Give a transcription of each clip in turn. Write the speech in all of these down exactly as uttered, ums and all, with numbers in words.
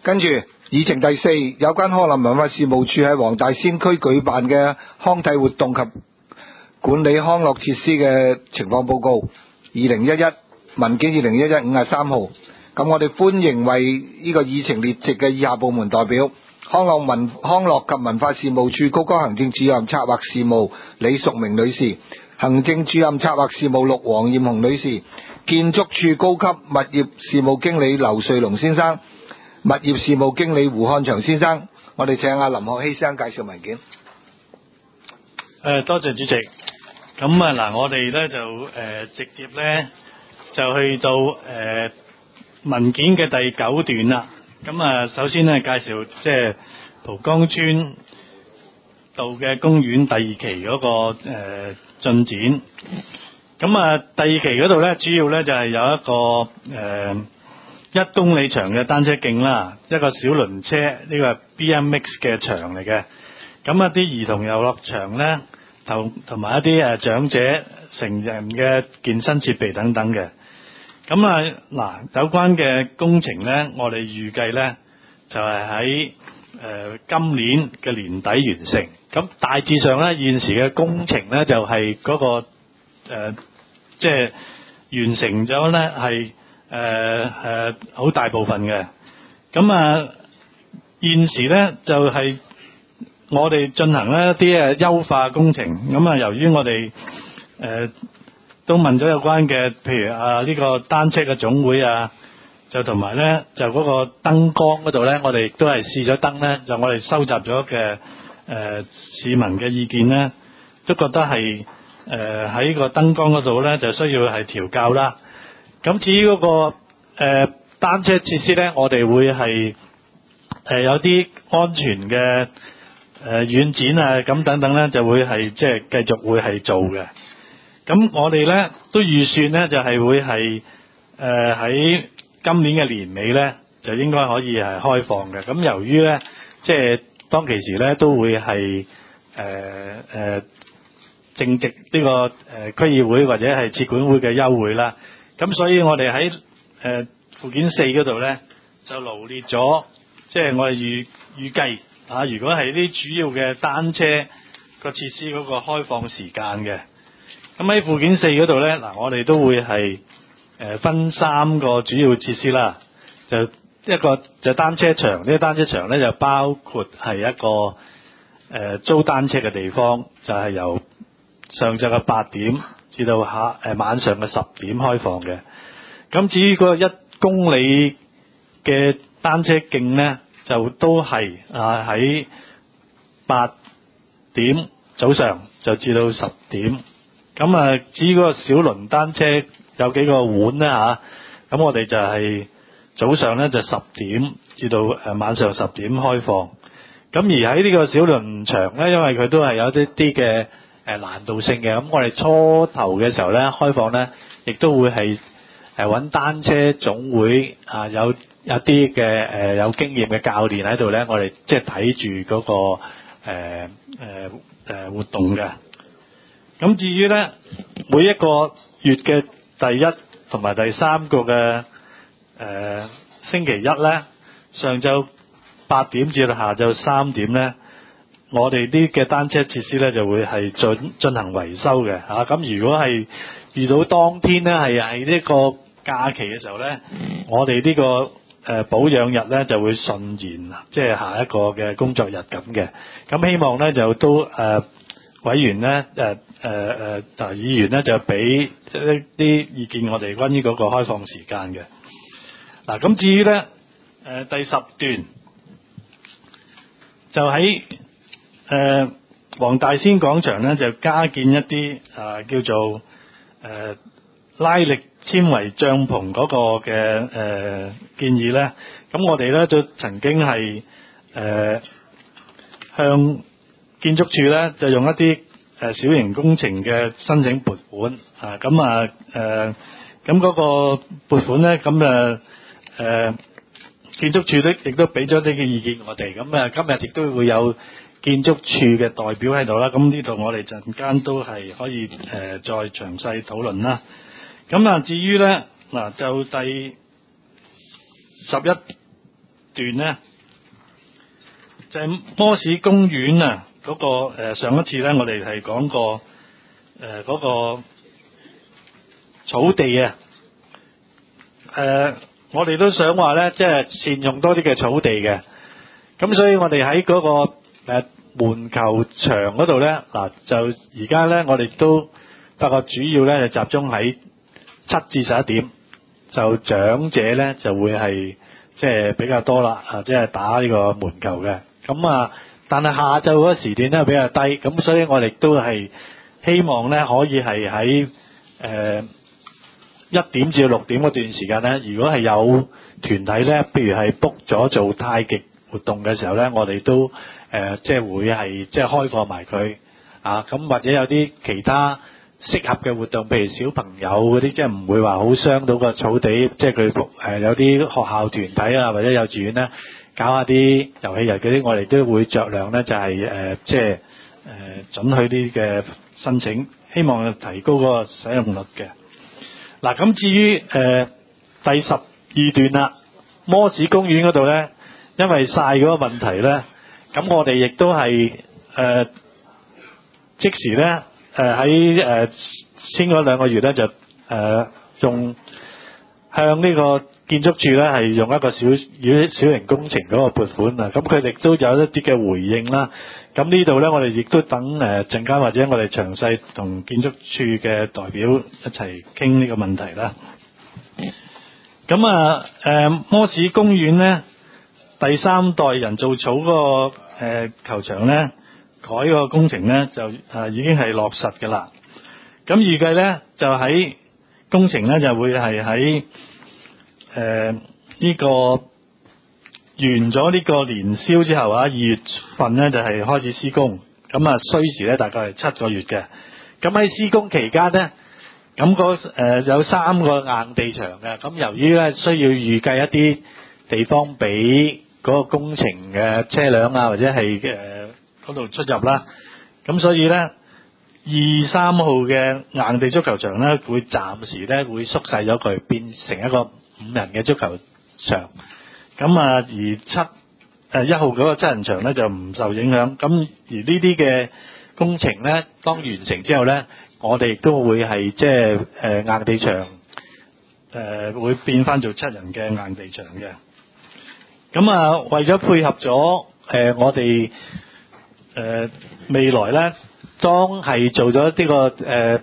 跟住議程第四，有關康樂文化事務處喺黃大仙區舉辦嘅康體活動及管理康樂設施嘅情況報告，二零一一文件二零一一五十三號。咁我哋歡迎為呢個議程列席嘅以下部門代表：康樂文康樂及文化事務處高級行政主任策劃事務李淑明女士，行政主任策劃事務陸黃艷紅女士，建築處高級物業事務經理劉瑞龍先生，物業事務經理胡漢祥先生。我哋請阿林學希先生介紹文件。 誒，多謝主席。咁啊嗱，我哋咧就誒、呃、直接咧就去到誒、呃、文件嘅第九段啦。咁啊，首先咧介紹即係蒲崗村道嘅公園第二期嗰、那個誒進、呃、展。咁啊，第二期嗰度咧，主要咧就係、是、有一個誒、呃、一公里長嘅單車徑啦，一個小輪車呢、這個係 B M X 嘅場嚟嘅。咁一啲兒童遊樂場咧，同同埋一啲誒長者、成人嘅健身設備等等嘅。咁啊嗱，有關嘅工程咧，我哋預計咧就係喺誒今年嘅年底完成。咁大致上咧，現時嘅工程咧就係、是、嗰、那個誒。呃即係完成咗咧，係誒誒好大部分嘅。咁啊，現時咧就係、是、我哋進行咧一啲誒優化工程。咁啊，由於我哋誒、呃、都問咗有關嘅，譬如啊呢、這個單車嘅總會啊，就同埋咧就嗰個燈光嗰度咧，我哋亦都係試咗燈咧，就我哋收集咗嘅誒市民嘅意見咧，都覺得係。誒、呃、喺個燈光嗰度咧，就需要係調校啦。咁至於嗰、那個誒、呃、單車設施咧，我哋會係誒、呃、有啲安全嘅誒軟展啊，咁等等咧，就會係即係繼續會係做嘅。咁我哋咧都預算咧，就係、是、會係誒喺今年嘅年尾咧，就應該可以係開放嘅。咁由於咧，即係當其時咧都會係誒誒。呃呃正值呢、這個誒、呃、區議會或者係設管會嘅休會啦，咁所以我哋喺誒附件四嗰度咧就羅列咗，即係我哋預預計啊，如果係啲主要嘅單車個設施嗰個開放時間嘅，咁喺附件四嗰度咧嗱，我哋都會係誒、呃、分三個主要設施啦，就一個就單車場，呢、這個單車場咧就包括係一個誒、呃、租單車嘅地方，就係、是、由上晝嘅八點至到下誒、呃、晚上嘅十點開放嘅。咁至於嗰一公里嘅單車徑咧，就都係啊喺八點早上就至到十點。咁啊，至於嗰個小輪單車有幾個碗咧嚇，咁、啊、我哋就係早上咧就十點至到誒晚上十點開放。咁而喺呢個小輪場咧，因為佢都係有啲啲嘅誒難度性嘅，咁我哋初頭嘅時候咧開放咧，亦都會係誒揾單車總會啊，有有啲嘅誒有經驗嘅教練喺度咧，我哋即係睇住嗰個誒誒誒活動嘅。咁至於咧每一個月嘅第一同埋第三個嘅誒、呃、星期一咧，上晝八點至到下晝三點咧，我哋啲嘅單車設施咧就會係進進行維修嘅嚇。咁、啊、如果係遇到當天咧係係呢個假期嘅時候咧，我哋呢、這個誒、呃、保養日咧就會順延，即係下一個嘅工作日咁嘅。咁希望咧就都誒、呃、委員咧誒誒誒誒議員咧就俾一啲意見我哋關於嗰個開放時間嘅。嗱、啊、咁至於咧誒、呃、第十段就喺誒黃大仙廣場咧就加建一啲啊、呃、叫做誒、呃、拉力纖維帳篷嗰個嘅誒、呃、建議咧，咁我哋咧就曾經係誒、呃、向建築署咧就用一啲誒小型工程嘅申請撥款啊，咁啊誒咁嗰個撥款咧咁誒誒建築署咧亦都俾咗啲嘅意見我哋，咁啊今日亦都會有建築署嘅代表喺度啦，咁呢度我哋陣間都係可以誒、呃、再詳細討論啦。咁啊至於咧嗱就第十一段咧，就係、是、摩士公園啊嗰、那個、呃、上一次咧，我哋係講過誒嗰、呃那個草地啊，誒、呃、我哋都想話咧，即係善用多啲嘅草地嘅。咁所以我哋喺嗰個誒、呃、門球場嗰度咧，嗱就而家咧我哋都發覺主要咧就集中喺七至十一點，就長者咧就會係即係比較多啦，啊即係打呢個門球嘅。咁啊，但係下晝嗰個時段咧比較低，咁所以我哋都係希望咧可以係喺誒一點至六點嗰段時間咧，如果係有團體咧，譬如係 book 咗做太極活動嘅時候咧，我哋都誒、呃、即係會係即係開放埋佢啊，咁或者有啲其他適合嘅活動，譬如小朋友嗰啲，即係唔會話好傷到個草地，即係佢誒有啲學校團體啊，或者幼稚園咧搞下啲遊戲日嗰啲，我哋都會酌量咧就係、是、誒、呃、即係誒、呃、准許啲嘅申請，希望提高嗰個使用率嘅。嗱，咁至於誒、呃、第十二段啦，摩士公園嗰度咧，因為曬嗰個問題咧，咁我哋亦都係誒、呃、即時咧。誒喺誒先嗰兩個月咧就誒、呃、用向呢個建築署咧係用一個小小型工程嗰個撥款啊，咁佢哋都有一啲嘅回應啦。咁呢度咧我哋亦都等誒陣間或者我哋詳細同建築署嘅代表一齊傾呢個問題啦。咁啊誒摩士公園咧第三代人造草嗰、那個誒、呃、球場咧。改個工程咧就誒、啊、已經係落實嘅啦。咁預計咧就喺工程咧就會係喺誒呢個完咗呢個年宵之後啊，二月份咧就係、是、開始施工。咁啊需時咧大概係七個月嘅。咁喺施工期間咧，咁嗰誒有三個硬地場嘅。咁由於咧需要預計一啲地方俾嗰個工程嘅車輛啊，或者係誒。呃嗰度出入啦，咁所以咧二三號嘅硬地足球場咧會暫時咧會縮細咗佢，變成一個五人嘅足球場。咁啊而七誒一號嗰個七人場咧就唔受影響。咁而呢啲嘅工程咧當完成之後咧，我哋亦都會係即係誒硬地場誒、呃、會變翻做七人嘅硬地場嘅。咁啊為咗配合咗誒、呃、我哋。誒、呃、未來咧，當係做咗呢、這個誒、呃、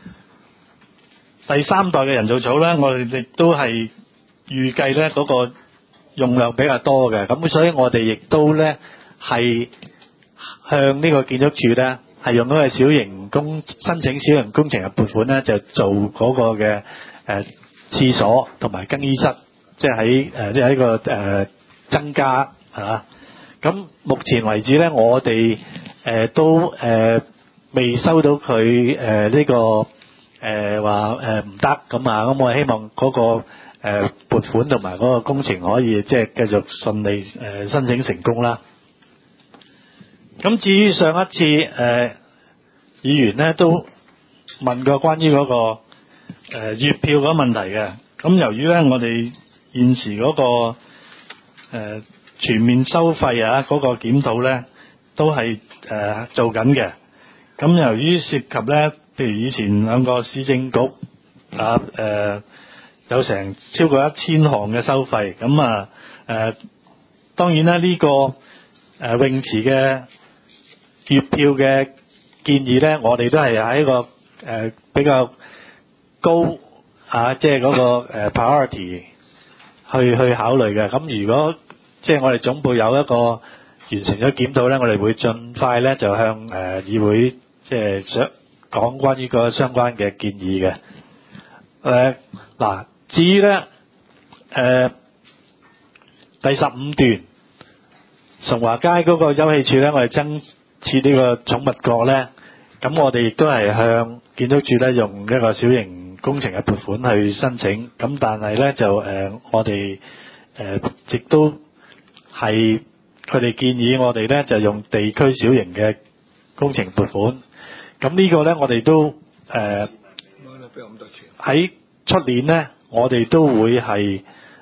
第三代嘅人造草咧，我哋亦都係預計咧嗰、那個用量比較多嘅，咁所以我哋亦都咧係向呢個建築署咧係用嗰個小型工申請小型工程嘅撥款咧，就做嗰個嘅誒、呃、廁所同埋更衣室，即係喺誒即係喺個誒、呃、增加嚇。咁目前為止咧，我哋誒、呃、都誒、呃、未收到佢誒呢個誒話誒唔得咁啊，咁我希望嗰、那個誒、呃、撥款同埋嗰個工程可以即係繼續順利誒、呃、申請成功啦。咁至於上一次誒、呃、議員咧都問過關於嗰、那個誒、呃、月票嗰個問題嘅，咁由於咧我哋現時嗰、那個誒、呃全面收費啊！嗰、那個檢討咧都係誒、呃、做緊嘅。咁由於涉及咧，譬如以前兩個市政局啊誒、呃、有成超過一千項嘅收費，咁啊誒當然啦，呢、這個誒、呃、泳池嘅月票嘅建議咧，我哋都係喺一個誒、呃、比較高啊，即係嗰個誒、呃、priority 去去考慮嘅。咁如果即係我哋總部有一個完成咗檢討咧，我哋會盡快咧就向誒、呃、議會即係想講關於個相關嘅建議嘅。誒、呃、嗱，至於咧誒第十五段崇華街嗰個休憩處咧，我哋增設呢個寵物角咧，咁我哋亦都係向建築署咧用一個小型工程嘅撥款去申請。咁但係咧就誒、呃、我哋誒亦都係佢哋建議我哋咧就用地區小型嘅工程撥款，咁呢個咧我哋都誒喺出年咧，我哋都會係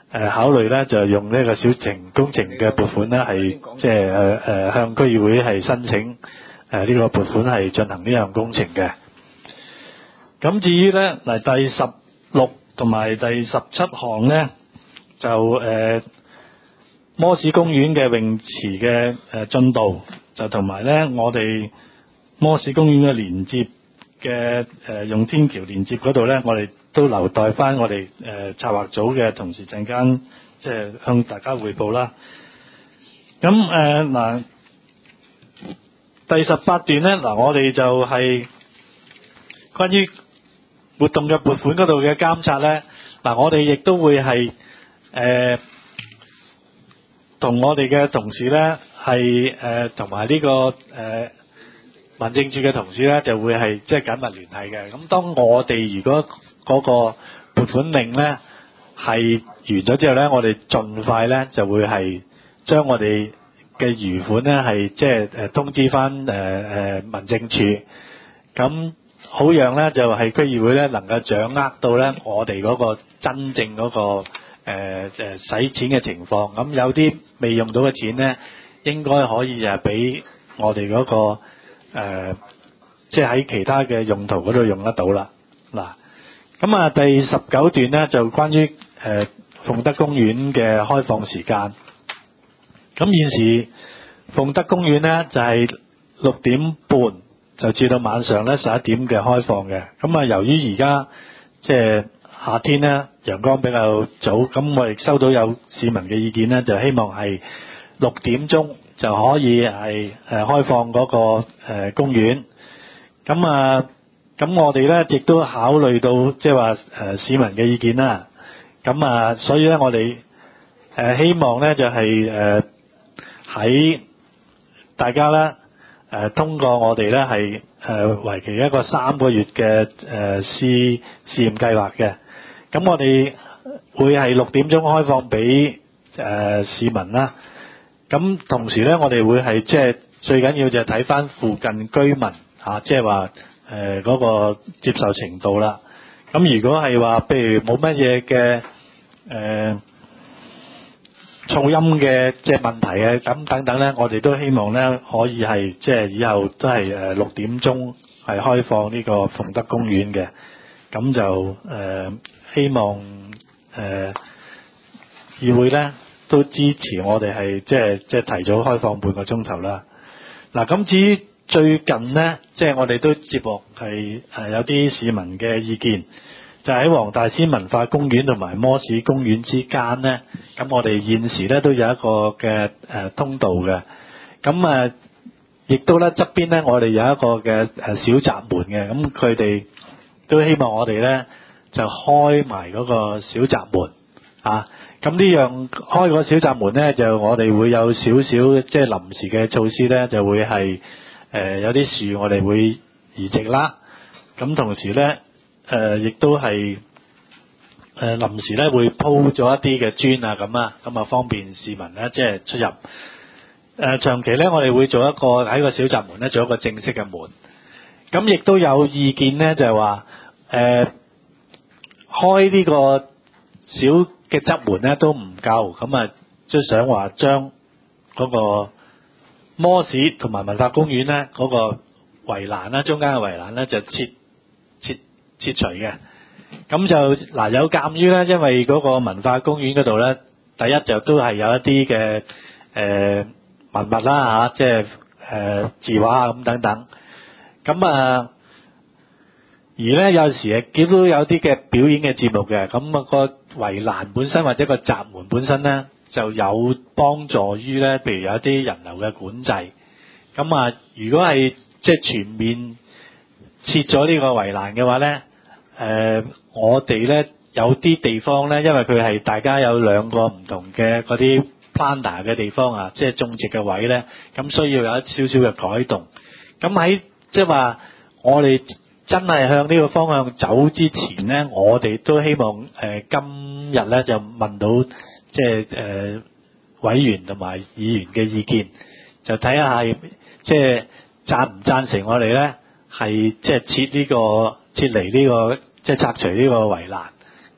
誒考慮咧就用呢個小型工程嘅撥款咧係即係誒誒向區議會係申請誒呢個撥款係進行呢樣工程嘅。咁至於咧嗱第十六同埋第十七項咧就誒摩士公園嘅泳池嘅誒進度就同埋咧我哋摩士公園嘅連接嘅誒用天橋連接嗰度咧，我哋都留待翻我哋誒策劃組嘅同事陣間即係向大家匯報啦。咁誒嗱第十八段咧嗱，我哋就係關於活動嘅撥款嗰度嘅監察咧，嗱我哋亦都會係誒同我哋嘅同事咧係誒同埋呢個誒。呃民政處嘅同事咧就會係即係緊密聯繫嘅。咁當我哋如果嗰個撥款令咧係完咗之後咧，我哋盡快咧就會係將我哋嘅餘款咧係即係誒通知翻誒誒民政處，咁好讓咧就係區議會咧能夠掌握到咧我哋嗰個真正嗰個誒誒使錢嘅情況。咁有啲未用到嘅錢咧，應該可以誒俾我哋嗰個。誒、呃，即係喺其他嘅用途嗰度用得到啦。嗱，咁啊，第十九段咧就關於誒鳳德公園嘅開放時間。咁現時鳳德公園咧就係、是、六點半就至到晚上咧十一點嘅開放嘅。咁啊，由於而家即係夏天咧陽光比較早，咁我哋收到有市民嘅意見咧，就希望係六點鐘。就可以係誒開放嗰個誒公園，咁啊，咁我哋咧亦都考慮到即係話誒市民嘅意見啦，咁啊，所以咧我哋誒希望咧就係誒喺大家咧誒通過我哋咧係誒為期一個三個月嘅誒試試驗計劃嘅，咁我哋會係六點鐘開放俾誒市民啦。咁同時咧，我哋會係即係最緊要就係睇翻附近居民嚇，即係話誒嗰個接受程度啦。咁如果係話，譬如冇乜嘢嘅誒噪音嘅即係問題嘅咁等等咧，我哋都希望咧可以係即係以後都係誒六點鐘係開放呢個鳳德公園嘅。咁就誒、呃、希望誒、呃、議會咧。都支持我哋係即係即係提早開放半個鐘頭啦。嗱，咁至於最近呢，即係我哋都接獲係誒有啲市民嘅意見，就喺黃大仙文化公園同埋摩士公園之間呢，咁我哋現時咧都有一個嘅誒通道嘅，咁啊亦都咧側邊咧我哋有一個嘅誒小閘門嘅，咁佢哋都希望我哋咧就開埋嗰個小閘門啊。咁呢樣開個小閘門咧，就我哋會有少少即係臨時嘅措施咧，就會係誒、呃、有啲樹我哋會移植啦。咁同時咧誒亦都係誒臨時咧會鋪咗一啲嘅磚啊咁啊，咁啊方便市民咧即係出入。誒、呃、長期咧我哋會做一個喺個小閘門咧做一個正式嘅門。咁亦都有意見咧就係話誒開呢個小嘅側門咧都唔夠，咁啊即係想話將嗰個摩士同埋文化公園咧嗰個圍欄啦，中間嘅圍欄咧就切切切除嘅。咁就嗱有鑑於咧，因為嗰個文化公園嗰度咧，第一就都係有一啲嘅誒文物啦嚇，即係誒字畫啊咁等等。咁啊〜而咧有時誒見到有啲嘅表演嘅節目嘅，咁、那個圍欄本身或者個閘門本身咧就有幫助於咧，譬如有啲人流嘅管制。咁啊，如果係即係全面切咗呢個圍欄嘅話咧，誒、呃、我哋咧有啲地方咧，因為佢係大家有兩個唔同嘅嗰啲 planter 嘅地方啊，即係種植嘅位咧，咁需要有一少少嘅改動。咁喺即係話我哋真係向呢個方向走之前呢，我哋都希望誒、呃、今日呢就問到即係誒委員同埋議員嘅意見，就睇下係即係贊唔贊成我哋呢係即係撤呢個撤離呢個即係拆除呢個圍欄。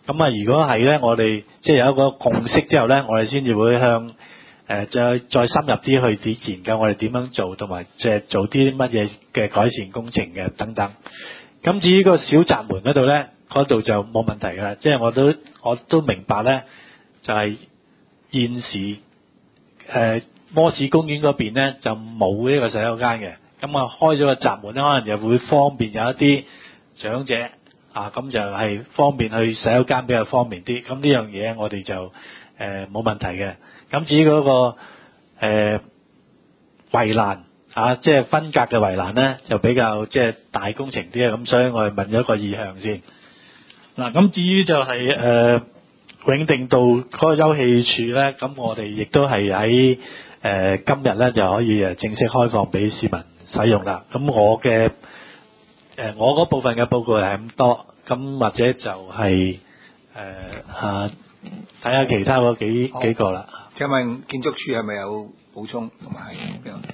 咁啊，如果係咧，我哋即係有一個共識之後咧，我哋先至會向誒、呃、再再深入啲去啲研究我哋點樣做，同埋即係做啲乜嘢嘅改善工程嘅等等。咁至於個小閘門嗰度咧，嗰度就冇問題㗎啦。即係我都我都明白咧，就係、是、現時誒、呃、摩士公園嗰邊咧就冇呢個洗手間嘅。咁啊開咗個閘門咧，可能就會方便有一啲長者啊，咁就係方便去洗手間比較方便啲。咁呢樣嘢我哋就誒冇、呃、問題嘅。咁至於嗰、那個誒、呃、圍欄啊，即係分隔嘅圍欄咧，就比較即係大工程啲啊。咁所以我哋問咗個意向先。嗱，咁至於就係、是、誒、呃、永定道嗰個休憩處咧，咁我哋亦都係喺誒今日咧就可以誒正式開放俾市民使用啦。咁我嘅誒、呃、我嗰部分嘅報告係咁多，咁或者就係誒嚇睇下其他嗰幾幾個啦。 請問建築署係咪有補充同埋係邊個？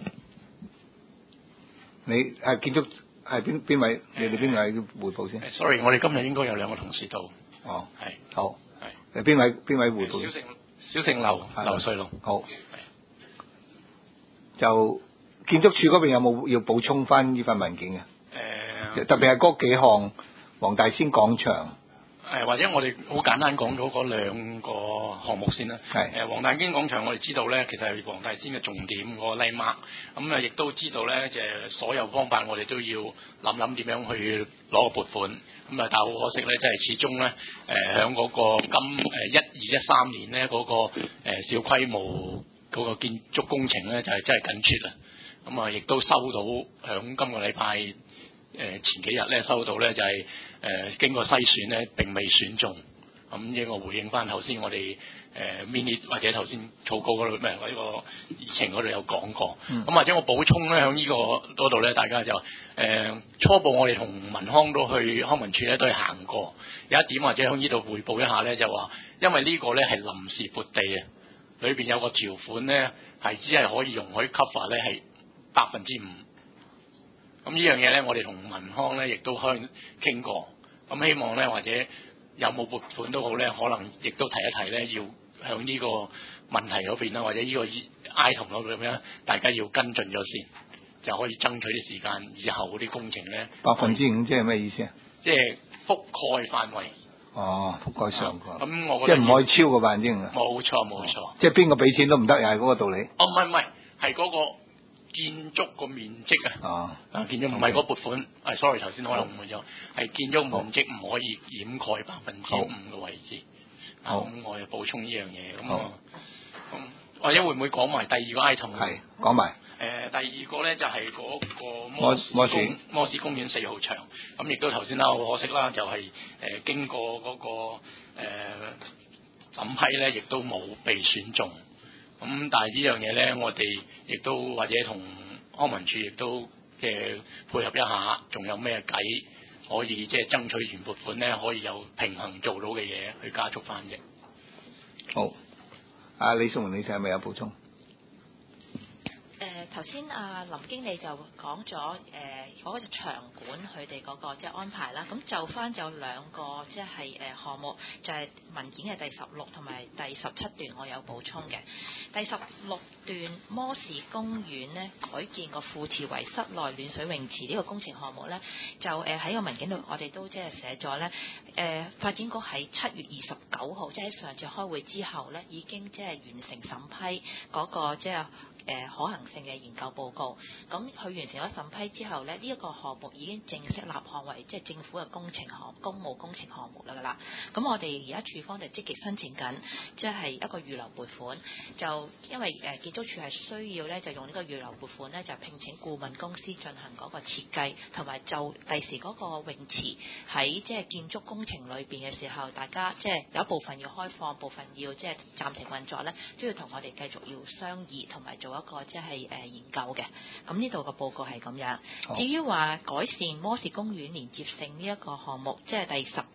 你係建築係邊邊位？你哋邊位匯報先 ？Sorry， 我哋今日應該有兩個同事到。 哦， 係好係。 誒邊位邊位匯報？ 小盛小盛樓劉瑞龍。 好。就建築署嗰邊有冇要補充翻呢份文件嘅？誒、呃，特別係嗰幾項黃大仙廣場。 誒，或者我哋好簡單講咗嗰兩個項目先啦。係誒，黃大仙廣場我哋知道咧，其實係黃大仙嘅重點個 landmark。咁啊，亦都知道咧，就係所有方法我哋都要諗諗點樣去攞個撥款。咁啊，但係好可惜咧，即係始終咧，誒響嗰個今誒一二一三年咧嗰、那個誒、呃、小規模嗰個建築工程咧，就係、是、真係緊缺啦。咁啊，亦都收到響今個禮拜誒前幾日咧收到咧就係、是。誒、呃、經過篩選咧並未選中，咁呢個回應翻頭先我哋誒、呃、mini 或者頭先草稿嗰度咩或者個議程嗰度有講過，咁、嗯、或者我補充咧喺呢個嗰度咧，大家就誒、呃、初步我哋同民康都去康文署咧都係行過，有一點或者喺呢度彙報一下咧，就話因為呢個咧係臨時撥地啊，裏邊有個條款咧係只係可以容許 cover 咧係百分之五。咁呢樣嘢咧，我哋同民康咧亦都向傾過，咁希望咧或者有冇撥款都好咧，可能亦都提一提咧，要向呢個問題嗰邊啦，或者呢個 item 嗰度咁樣，大家要跟進咗先，就可以爭取啲時間，以後嗰啲工程咧百分之五即係咩意思啊？ 即係覆蓋範圍。 哦，覆蓋上蓋。咁、 嗯、我覺得即係唔可以超過百分之五啊？ 冇錯冇錯。 即係邊個俾錢都唔得，又係嗰個道理。 哦，唔係唔係，係嗰、嗰個。建築個面積啊，啊建築唔係嗰撥款，係 sorry 頭先可能誤會咗，係建築面積唔可以掩蓋百分之五嘅位置。好，咁、啊、我又補充呢樣嘢，咁啊，咁或者會唔會講埋第二個 item？ 係講埋。誒、 呃，第二個咧就係、是、嗰個摩摩士摩士公園四號場，咁亦都頭先啦，好可惜啦，就係、是、誒、呃、經過嗰、那個誒審、呃、批咧，亦都冇被選中。咁、嗯、但係呢樣嘢咧，我哋亦都或者同康文署亦都即係配合一下，仲有咩計可以即係爭取完撥款咧，可以有平衡做到嘅嘢去加速翻譯。 好，阿李淑媛，你係咪有補充？ 誒頭先阿林經理就講咗誒嗰個場館佢哋嗰個即係安排啦，咁就翻有兩個即係誒項目，就係、是、文件嘅第十六同埋第十七段，我有補充嘅。第十六段摩士公園咧改建個副池為室內暖水泳池呢個工程項目咧，就誒喺個文件度我哋都即係寫咗咧，誒發展局喺七月二十九號即係喺上次開會之後咧，已經即係完成審批嗰個即係。誒、呃、可行性嘅研究報告，咁佢完成咗審批之後咧，呢、這、一個項目已經正式立項為即係政府嘅工程項公務工程項目啦㗎啦。咁我哋而家處方就積極申請緊，即係一個預留撥款。就因為誒、呃、建築署係需要咧，就用呢個預留撥款咧，就聘請顧問公司進行嗰個設計，同埋就第時嗰個泳池喺即係建築工程裏邊嘅時候，大家即係有一部分要開放，部分要即係暫停運作咧，都要同我哋繼續要商議同埋做一個即係誒研究嘅，咁呢度個報告係咁樣。至於話改善摩士公園連接性呢一個項目，即係第十七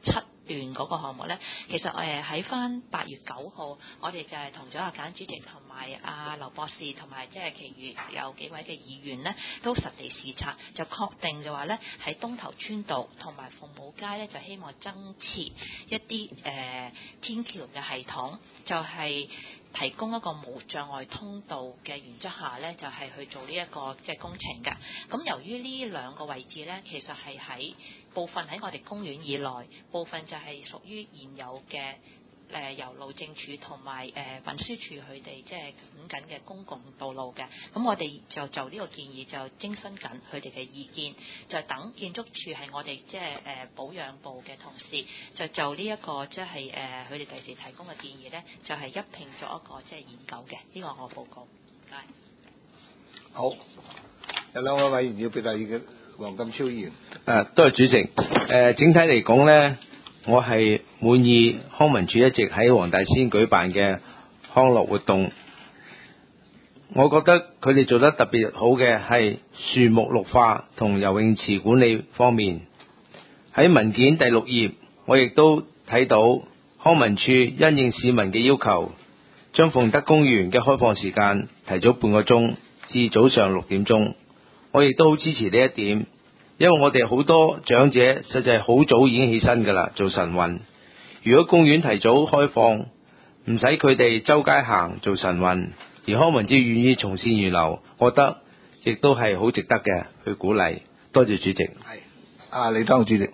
段嗰個項目咧，其實誒喺翻八月九號，我哋就係同咗阿簡主席同埋阿劉博士同埋即係其餘有幾位嘅議員咧，都實地視察，就確定就話咧喺東頭村道同埋鳳舞街咧，就希望增設一啲誒、呃、天橋嘅系統，就係、是。提供一個無障礙通道嘅原則下呢，就係、是、去做呢、這、一個即係、就是、工程嘅。咁由於呢兩個位置呢，其實係喺部分喺我哋公園以內，部分就係屬於現有嘅誒、呃、由路政署同埋誒運輸署佢哋即係揾緊嘅公共道路嘅。咁我哋就就呢個建議就徵詢緊佢哋嘅意見，就等建築署係我哋即係誒保養部嘅同事，就就呢、這、一個即係誒佢哋第時提供嘅建議咧，就係、是、一併做一個即係研究嘅。呢、這個我報告。係。 好，有兩位委員要表達意見，黃錦超議員。 誒，多謝主席。誒，整體嚟講咧，我係滿意康文署一直喺黃大仙舉辦嘅康樂活動。我覺得佢哋做得特別好嘅係樹木綠化同游泳池管理方面。喺文件第六頁，我亦都睇到康文署因應市民嘅要求，將鳳德公園嘅開放時間提早半個鐘至早上六點鐘。我亦都好支持呢一點，因為我哋好多長者實際好早已經起身㗎啦，做晨運。如果公園提早開放，唔使佢哋周街行做晨運，而康文署願意從善如流，我覺得亦都係好值得嘅，去鼓勵。多謝主席。 係，啊李當主席。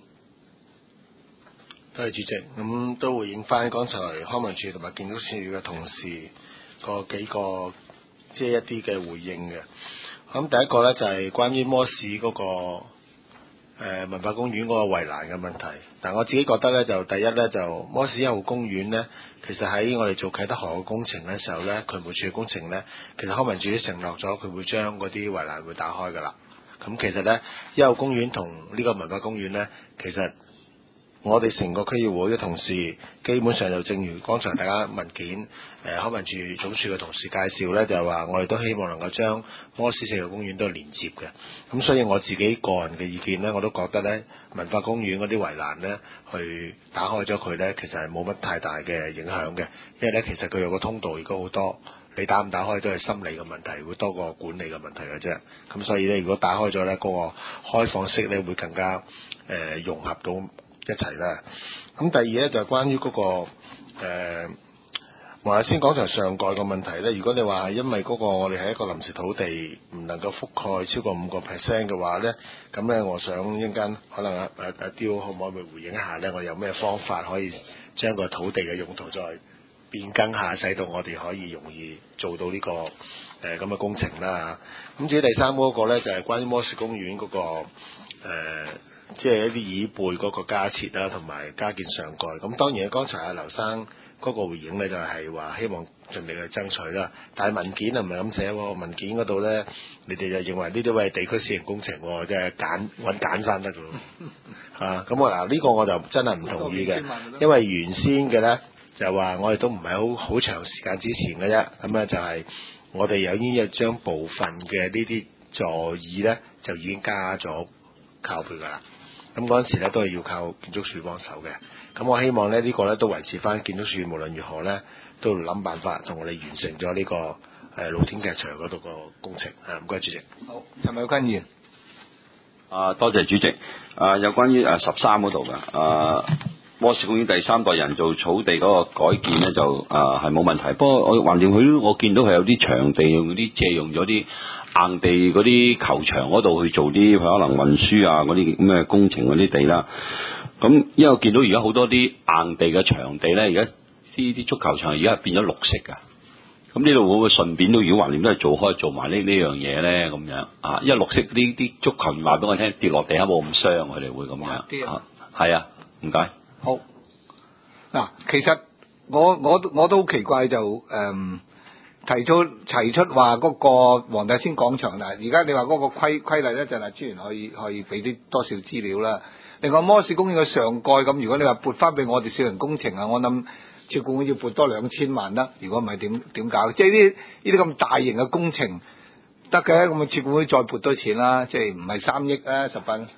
多謝主席。咁都回應翻剛才康文署同埋建築署嘅同事個幾個即係一啲嘅回應嘅。咁第一個咧就係關於摩士嗰個誒文化公園嗰個圍欄嘅問題。但我自己覺得咧，就第一咧就摩士一號公園咧，其實喺我哋做啟德河嘅工程嘅時候咧，渠務署嘅工程咧，其實康文署都承諾咗佢會將嗰啲圍欄會打開㗎啦。咁其實咧一號公園同呢個文化公園咧，其實我哋成個區議會嘅同事，基本上就正如剛才大家文件誒康文署總署嘅同事介紹咧，就係話我哋都希望能夠將摩士四號公園都連接嘅。咁所以我自己個人嘅意見咧，我都覺得咧文化公園嗰啲圍欄咧，去打開咗佢咧，其實係冇乜太大嘅影響嘅，因為咧其實佢有個通道亦都好多，你打唔打開都係心理嘅問題，會多過管理嘅問題嘅啫。咁所以咧，如果打開咗咧，嗰個開放式咧會更加誒、呃、融合到一齊啦。咁第二咧就係關於嗰、那個誒，黃大仙廣場上蓋嘅問題咧。如果你話因為嗰個我哋係一個臨時土地，唔能夠覆蓋超過五個 percent 嘅話咧，咁咧我想一陣間可能阿阿阿刁可唔可以回應一下咧？我有咩方法可以將個土地嘅用途再變更下，使到我哋可以容易做到呢、這個誒咁嘅工程啦。咁至於第三嗰個咧，就係、是、關於摩士公園嗰、那個、呃即係一啲椅背嗰個加設啦，同埋加建上蓋。咁當然，剛才阿劉生嗰個回應咧，就係話希望盡力去爭取啦。但係文件係唔係咁寫喎？文件嗰度咧，你哋就認為呢啲係地區私人工程，即係揀揾揀山得㗎咯。啊，咁我嗱呢個我就真係唔同意嘅，因為原先嘅咧就話我哋都唔係好好長時間之前嘅啫。咁咧就係我哋有已經有將部分嘅呢啲座椅咧就已經加咗靠背㗎啦。咁嗰陣時咧都係要靠建築署幫手嘅，咁我希望咧呢、這個咧都維持翻建築署，無論如何咧都諗辦法同我哋完成咗呢、這個誒、呃、露天劇場嗰度個工程。啊，唔該主席。 好，陳偉坤議員。 啊，多謝主席。啊，有關於誒十三嗰度嘅啊，摩士公園第三代人造草地嗰個改建咧就啊係冇問題，不過我橫掂佢我見到係有啲場地用啲借用咗啲硬地嗰啲球場嗰度去做啲可能運輸啊嗰啲咁嘅工程嗰啲地啦。咁因為我見到而家好多啲硬地嘅場地咧，而家啲啲足球場而家變咗綠色㗎。咁呢度會唔會順便都如果橫掂都係做開做埋呢呢樣嘢咧咁樣啊？因為綠色呢啲足球員話俾我聽，跌落地下冇咁傷，佢哋會咁樣啊。係啊，唔該。 好。嗱，其實我我我都好奇怪就誒。嗯提出提出話嗰個黃大仙廣場嗱，而家你話嗰個規規例咧，就係專員可以可以俾啲多少資料啦。另外摩士公園嘅上蓋咁，如果你話撥翻俾我哋小型工程啊，我諗設管會要撥多兩千萬啦。如果唔係點點搞？即係呢呢啲咁大型嘅工程得嘅，咁啊設管會再撥多錢啦，即係唔係三億啊十分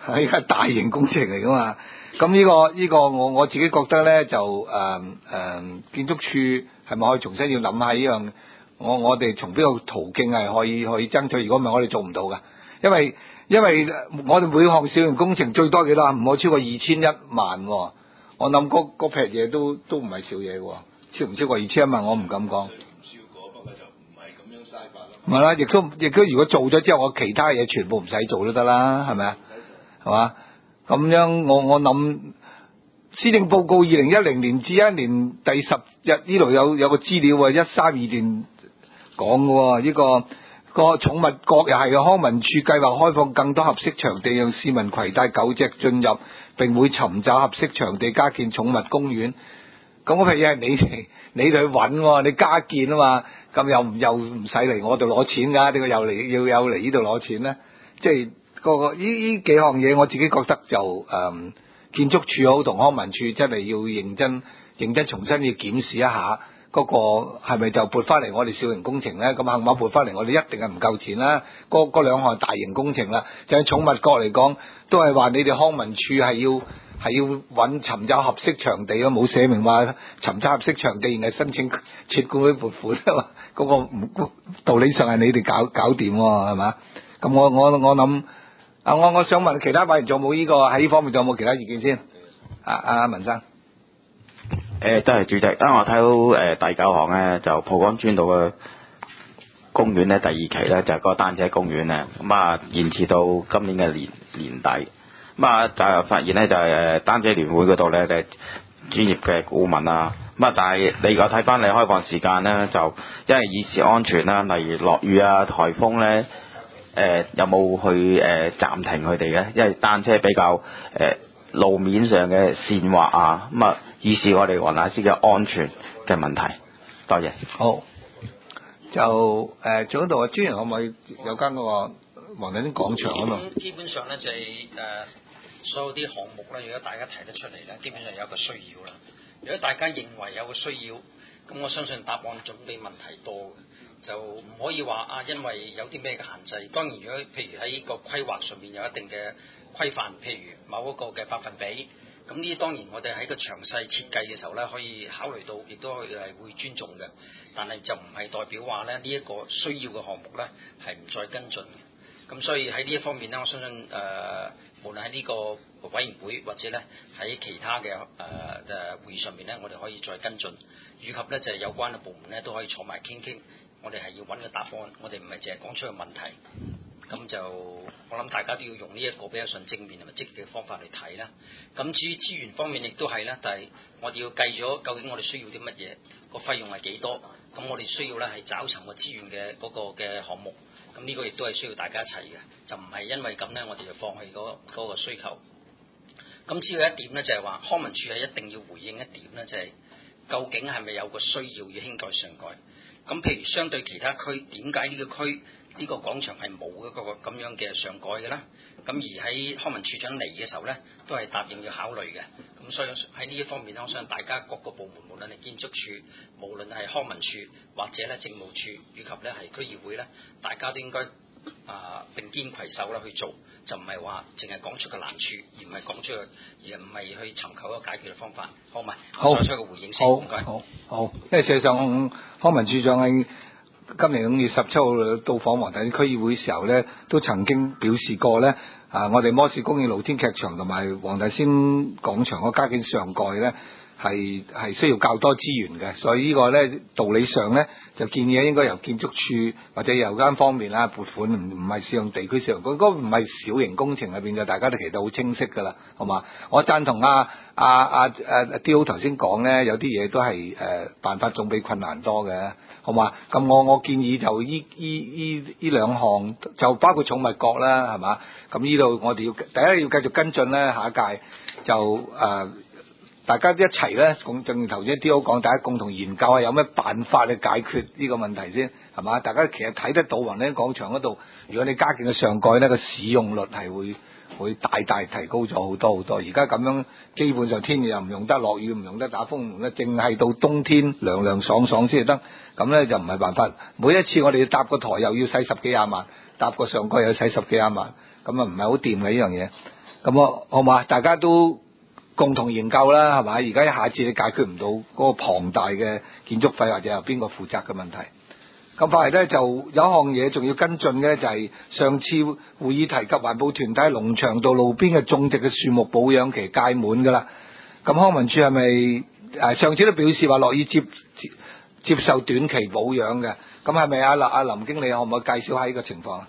係係大型工程嚟噶嘛。咁呢、個呢、個我我自己覺得咧就誒誒、呃、建築署係咪可以重新要諗下呢樣？我我哋從邊個途徑係可以可以爭取？如果唔係我哋做唔到噶，因為因為我哋每項小型工程最多幾多啊？唔可以超過二千一萬、哦。我諗嗰嗰撇嘢都都唔係少嘢喎，超唔超過二千一萬我唔敢講。唔係啦，亦都亦都如果做咗之後，我其他嘢全部唔使做都得啦，係咪啊？係嘛？咁樣我我諗施政報告二零一零年至一年第十日呢度有有個資料喎，一三二段講嘅喎，呢、個個寵物國又係康文署計劃開放更多合適場地，讓市民攜帶狗隻進入，並會尋找合適場地加建寵物公園。咁嗰批嘢係你哋你哋去揾喎，你加建啊嘛，咁又又唔使嚟我度攞錢㗎，點解又嚟要有嚟呢度攞錢咧？即係個個呢呢幾項嘢，我自己覺得就誒、嗯、建築署好同康文署真係要認真認真重新要檢視一下。嗰個係咪就撥翻嚟我哋小型工程咧？咁幸碼撥翻嚟，我哋一定係唔夠錢啦。嗰嗰兩項大型工程啦，就喺寵物角嚟講，都係話你哋康文署係要係要揾尋找合適場地咯，冇寫明話尋找合適場地，然後申請設管會撥款啊嘛。嗰、嗰個唔道理上係你哋搞搞掂喎，係嘛？咁我我我諗啊，我我想問其他委員仲有冇呢個喺呢方面仲有冇其他意見先？啊啊文生。 誒，都係主席。因為我睇到誒、呃、第九項咧，就蒲崗村道嘅公園咧，第二期咧就係、是、個單車公園咧，咁啊延遲到今年嘅年年底。咁啊就發現咧就係、是、誒單車聯會嗰度咧，就係、是、專業嘅顧問啊。咁啊，但係你如果睇翻你開放時間咧，就因為以示安全啦，例如落雨啊、颱風咧，誒、呃、有冇去誒、呃、暫停佢哋嘅？因為單車比較誒、呃、路面上嘅線滑啊，咁啊。以示我哋黃大仙嘅安全嘅問題。多謝。 好，就誒仲喺度啊，專員可唔可以有間嗰個黃大仙廣場嗰度？ 基本上咧就係、是、誒、呃、所有啲項目咧，如果大家提得出嚟咧，基本上有一個需要啦。如果大家認為有個需要，咁我相信答案總比問題多嘅，就唔可以話啊，因為有啲咩嘅限制。當然，如果譬如喺個規劃上面有一定嘅規範，譬如某一個嘅百分比。咁呢啲當然我哋喺個詳細設計嘅時候咧，可以考慮到，亦都係會尊重嘅。但係就唔係代表話咧呢一個需要嘅項目咧係唔再跟進嘅。咁所以喺呢一方面咧，我相信誒、呃，無論喺呢個委員會或者咧喺其他嘅誒誒會議上面咧，我哋可以再跟進，以及咧就係、是、有關嘅部門咧都可以坐埋傾傾。我哋係要揾個答案，我哋唔係淨係講出個問題。咁就我諗大家都要用呢一個比較上正面同埋積極嘅方法嚟睇啦。咁至於資源方面亦都係啦，但係我哋要計咗究竟我哋需要啲乜嘢，個費用係幾多？咁我哋需要咧係找尋個資源嘅嗰個嘅項目。咁呢個亦都係需要大家一齊嘅，就唔係因為咁咧，我哋就放棄嗰嗰個需求。咁只要一點咧，就係話康文署係一定要回應一點咧，就係究竟係咪有個需要要興改上改？咁譬如相對其他區，點解呢個區？呢個廣場係冇一個咁樣嘅上蓋嘅啦，咁而喺康文署長嚟嘅時候呢，都係答應要考慮嘅。咁所以喺呢一方面咧，我相信大家各個部門，無論係建築署，無論係康文署或者咧政務處，以及咧係區議會咧，大家都應該啊、呃、並肩攜手啦去做，就唔係話淨係講出個難處，而唔係講出個，而唔係去尋求一個解決嘅方法，好嘛？ 好， 再出一個回應先，唔該。 好，好，因為事實上康文署長喺今年五月十七號到訪黃大仙區議會時候咧，都曾經表示過咧，啊，我哋摩士公園露天劇場同埋黃大仙廣場個加建上蓋咧，係係需要較多資源嘅，所以個呢個咧道理上咧就建議應該由建築署或者有間方面啦撥款，唔唔係使用地區使用，嗰個唔係小型工程入邊就大家都其實好清晰㗎啦，好嘛？我贊同阿阿阿阿 D O 頭先講咧，有啲嘢都係誒、呃、辦法總比困難多嘅。好嘛？咁我我建議就依依依依兩項，就包括寵物角啦，係嘛？咁呢度我哋要第一要繼續跟進咧，下一屆就誒、呃、大家一齊咧，共正如頭先 D O 講，大家共同研究下有咩辦法去解決呢個問題先，係嘛？大家其實睇得到雲呢廣場嗰度，如果你加建嘅上蓋咧，個使用率係會會大大提高咗好多好多。而家咁樣基本上天氣又唔用得，落雨唔用得，打風唔用得，淨係到冬天涼涼爽爽先至得。咁咧就唔係辦法。每一次我哋要搭個台又要使十幾廿萬，搭個上蓋又要使十幾廿萬，咁啊唔係好掂嘅呢樣嘢。 咁啊，好嘛？大家都共同研究啦，係咪？而家一下子你解決唔到嗰個龐大嘅建築費或者由邊個負責嘅問題。咁翻嚟咧就有一項嘢仲要跟進嘅，就係上次會議提及環保團體農場道路邊嘅種植嘅樹木保養期屆滿㗎啦。咁康文署係咪誒上次都表示話樂意接接接受短期保養嘅？咁係咪啊林啊林經理可唔可以介紹下呢個情況啊？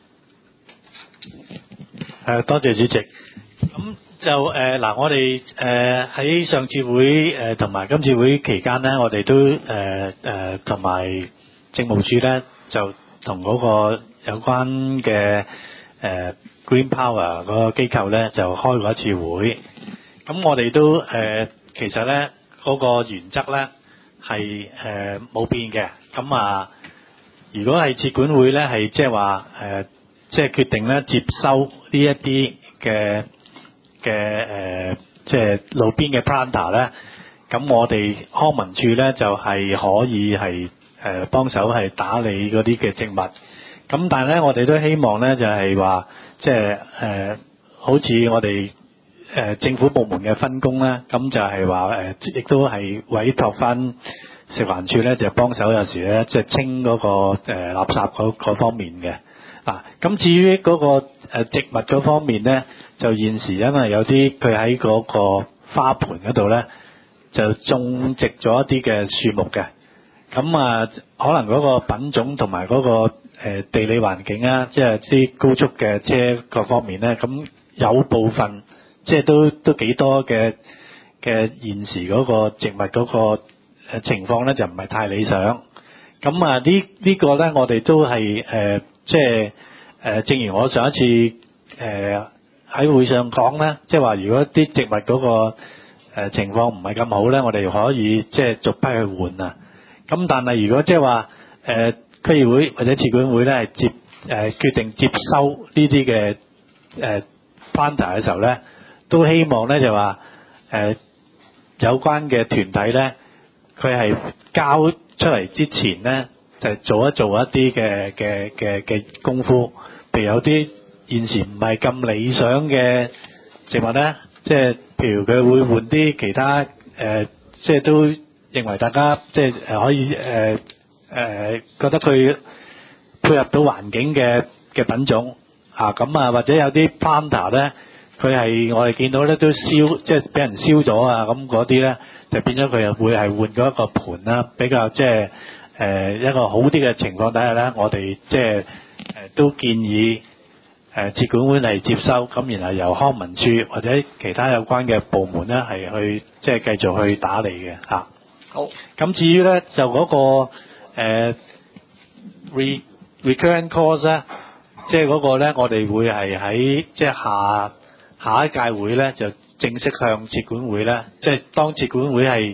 誒，多謝主席。咁就誒嗱，我哋誒喺上次會誒同埋今次會期間咧，我哋都誒誒同埋政務處咧就同嗰個有關嘅誒 Green Power 嗰個機構咧就開過一次會。咁我哋都誒其實咧嗰個原則咧係誒冇變嘅。咁啊，如果係設管會咧係即係話誒即係決定咧接收呢一啲嘅嘅誒即係路邊嘅 planter 咧，咁我哋康文署咧就係可以係誒幫手係打理嗰啲嘅植物。咁但係咧我哋都希望咧就係話即係誒好似我哋誒政府部門嘅分工咧，咁就係話誒亦都係委託翻食環署咧就幫手有時咧即係清嗰個誒垃圾嗰嗰方面嘅。嗱，咁至於嗰個誒植物嗰方面咧，就現時因為有啲佢喺嗰個花盆嗰度咧，就種植咗一啲嘅樹木嘅。咁啊，可能嗰個品種同埋嗰個誒地理環境啊，即係啲高速嘅車各方面咧，咁有部分即係都都幾多嘅嘅現時嗰個植物嗰個誒情況咧，就唔係太理想。咁啊，呢呢個咧，我哋都係誒。即係誒，正如我上一次誒喺會上講咧，即係話如果啲植物嗰個誒情況唔係咁好咧，我哋可以即係逐批去換啊。咁但係如果即係話誒區議會或者設管會咧係接誒決定接收呢啲嘅誒 planter 嘅時候咧，都希望咧就話誒有關嘅團體咧，佢係交出嚟之前咧。就係做一做一啲嘅嘅嘅嘅功夫，譬如有啲現時唔係咁理想嘅植物咧，即係譬如佢會換啲其他誒、呃，即係都認為大家即係誒可以誒誒、呃呃、覺得佢配合到環境嘅嘅品種啊，咁啊或者有啲 planter 咧，佢係我哋見到咧都燒，即係俾人燒咗啊，咁嗰啲咧就變咗佢又會係換咗一個盤啦，比較即係。誒、呃、一個好啲嘅情況底下咧，我哋即係誒都建議誒設管會係接收，咁然後由康文署或者其他有關嘅部門咧係去即係繼續去打理嘅嚇、啊。 好。咁至於咧就嗰、那個誒、呃、re recurrent cost 咧，即係嗰個咧，我哋會係喺即係下下一屆會咧就正式向設管會咧，即係當設管會係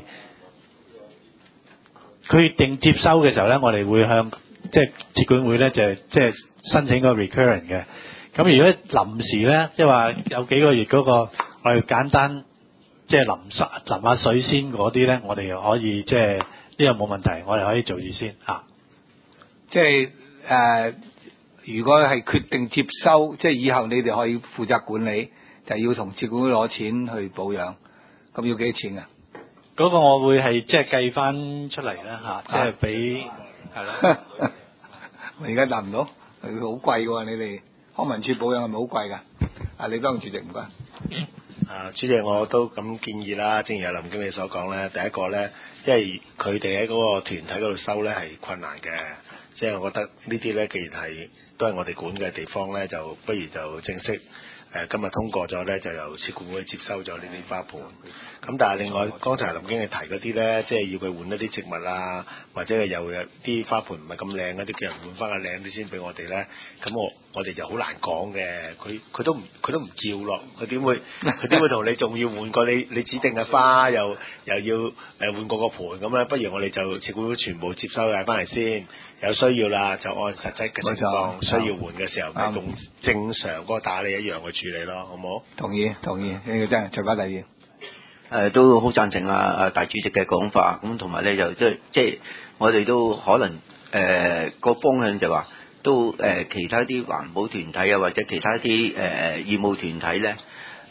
決定接收嘅時候咧，我哋會向即係設管會咧就即係申請個 recurrent 嘅。咁如果臨時咧，即係話有幾個月嗰個我哋簡單即係淋濕淋下水先嗰啲咧，我哋可以即係呢個冇問題，我哋可以做住先嚇。 即係誒，如果係決定接收，即係以後你哋可以負責管理，就要同設管會攞錢去保養，咁要幾多錢啊？ 嗰個我會係即係計翻出嚟啦嚇，即係俾係啦。 我而家答唔到，佢好貴嘅喎，你哋康文署保養係咪好貴㗎？啊，李當主席唔該。 啊，主席我都咁建議啦，正如阿林經理所講咧，第一個咧，因為佢哋喺嗰個團體嗰度收咧係困難嘅，即係我覺得呢啲咧，既然係都係我哋管嘅地方咧，就不如就正式誒、呃、今日通過咗咧，就由設管會接收咗呢啲花盆。咁但係另外，剛才林經理提嗰啲咧，即係要佢換一啲植物啊，或者係又有啲花盆唔係咁靚嗰啲，叫人換翻個靚啲先俾我哋咧。咁我我哋就好難講嘅，佢佢都唔佢都唔叫落，佢點會佢點會同你仲要換過你你指定嘅花，又又要誒換過個盆咁咧？不如我哋就設管會全部接收曬翻嚟先，有需要啦就按實際嘅情況需要換嘅時候，咪用正常嗰個打理一樣去處理咯，好唔好？ 同意同意，呢個真係隨翻第二。 誒、呃、都好贊成啊！啊大主席嘅講法，咁同埋咧就即係即係我哋都可能誒個、呃、方向就話都誒、呃、其他啲環保團體啊，或者其他啲誒、呃、義務團體咧誒、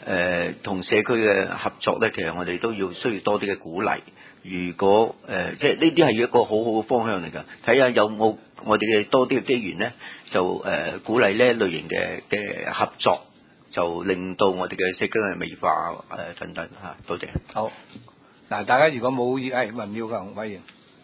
誒同、呃、社區嘅合作咧，其實我哋都要需要多啲嘅鼓勵。如果誒、呃、即係呢啲係一個好好嘅方向嚟㗎，睇下有冇我哋嘅多啲嘅機緣咧，就誒、呃、鼓勵呢一類型嘅嘅合作，就令到我哋嘅社區嘅美化誒、呃、等等嚇。多謝。 好，嗱，大家如果冇誒文耀強委員。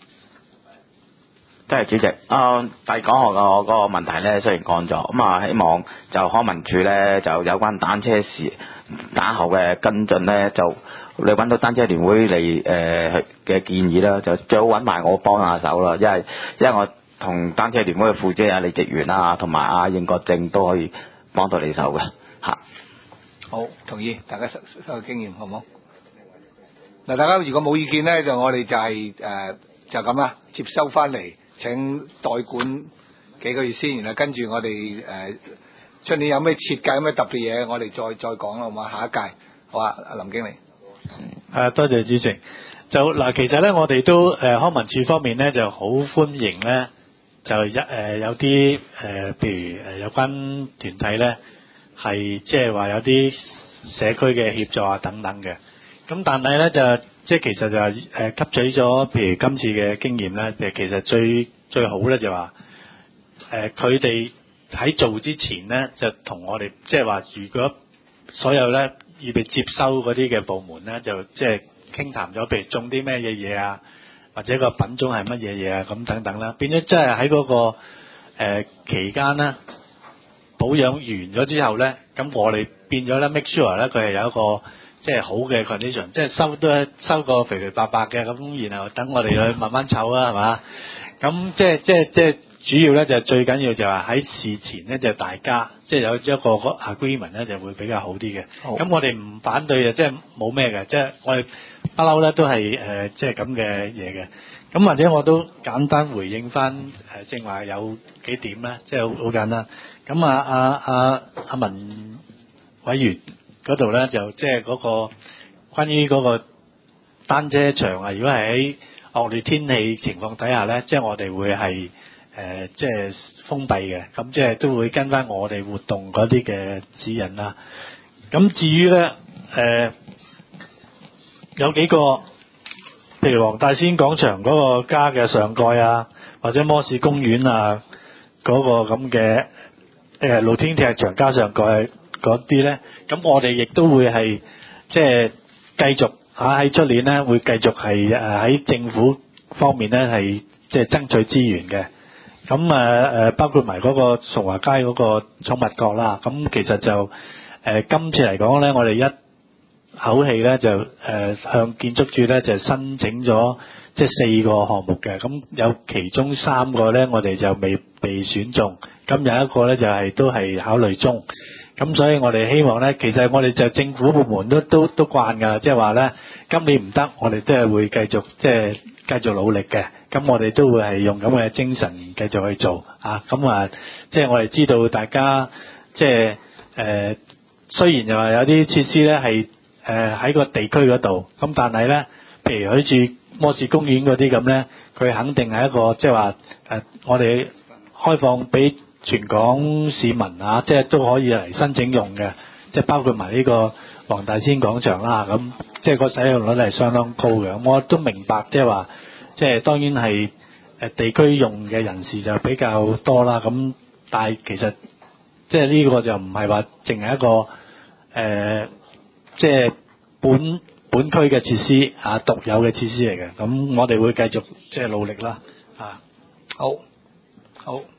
多謝主席。啊，第講學個嗰個問題咧，雖然講咗，咁啊，希望就康文署咧就有關單車時打後嘅跟進咧，就你揾到單車聯會嚟誒嘅建議啦，就最好揾埋我幫下手啦，因為因為我同單車聯會嘅副主任李直元啊，同埋阿應國正都可以幫到你手嘅嚇。 好，同意，大家收收經驗好唔好？嗱，大家如果冇意見咧，就我哋就係、是、誒、呃、就咁啦，接收翻嚟。請代管幾個月先，然後跟住我哋誒出年有咩設計、有咩特別嘢，我哋再再講啦，好嘛？下一屆，好啊，阿林經理。 誒，多謝主席。就嗱，其實咧，我哋都誒、呃、康文署方面咧就好歡迎咧，就一誒、呃、有啲誒、呃，譬如誒有關團體咧，係即係話有啲社區嘅協助啊等等嘅。咁但係咧就即係其實就係誒吸取咗，譬如今次嘅經驗咧，其實最最好咧就話誒佢哋喺做之前咧，就同我哋即係話，如果所有咧預備接收嗰啲嘅部門咧，就即係傾談咗，譬如種啲咩嘢嘢啊，或者個品種係乜嘢嘢啊，咁等等啦，變咗即係喺嗰個誒、呃、期間咧保養完咗之後咧，咁我哋變咗咧 make sure 咧佢係有一個即係好嘅 condition， 即係收都收個肥肥白白嘅，咁然後等我哋去慢慢湊啊，係嘛？咁即係即係即係主要咧就最緊要就係喺事前咧就大家即係有一個 agreement 咧就會比較好啲嘅。咁我哋唔反對嘅，即係冇咩嘅，即係我哋不嬲咧都係誒即係咁嘅嘢嘅。咁或者我都簡單回應翻誒正話有幾點咧，即係好好簡單。咁啊啊啊阿文委員嗰度咧就即係嗰個關於嗰個單車場啊，如果係喺惡劣天氣情況底下咧，即係我哋會係誒即係封閉嘅，咁即係都會跟翻我哋活動嗰啲嘅指引啦。咁至於咧誒有幾個，譬如黃大仙廣場嗰個加嘅上蓋啊，或者摩士公園啊嗰個咁嘅誒露天踢場加上蓋嗰啲咧，咁我哋亦都會係即係繼續嚇喺出年咧，會繼續係誒喺政府方面咧係即係爭取資源嘅。咁誒誒包括埋嗰個崇華街嗰個寵物角啦。咁其實就誒、呃、今次嚟講咧，我哋一口氣咧就誒、呃、向建築署咧就申請咗即係四個項目嘅。咁有其中三個咧，我哋就未被選中。咁有一個咧就係、是、都係考慮中。咁所以我哋希望咧，其實我哋就政府部門都都都慣㗎，即係話咧今年唔得，我哋都係會繼續即係繼續努力嘅。咁我哋都會係用咁嘅精神繼續去做啊。咁啊，即係我哋知道大家即係誒、呃，雖然又話有啲設施咧係誒喺個地區嗰度，咁但係咧，譬如好似摩士公園嗰啲咁咧，佢肯定係一個即係話誒，我哋開放俾全港市民啊，即係都可以嚟申請用嘅，即係包括埋呢個黃大仙廣場啦。咁即係個使用率係相當高嘅。咁我都明白，即係話，即係當然係誒地區用嘅人士就比較多啦。咁但係其實即係呢個就唔係話淨係一個誒、呃，即係本本區嘅設施啊，獨有嘅設施嚟嘅。咁我哋會繼續即係努力啦。啊， 好，好。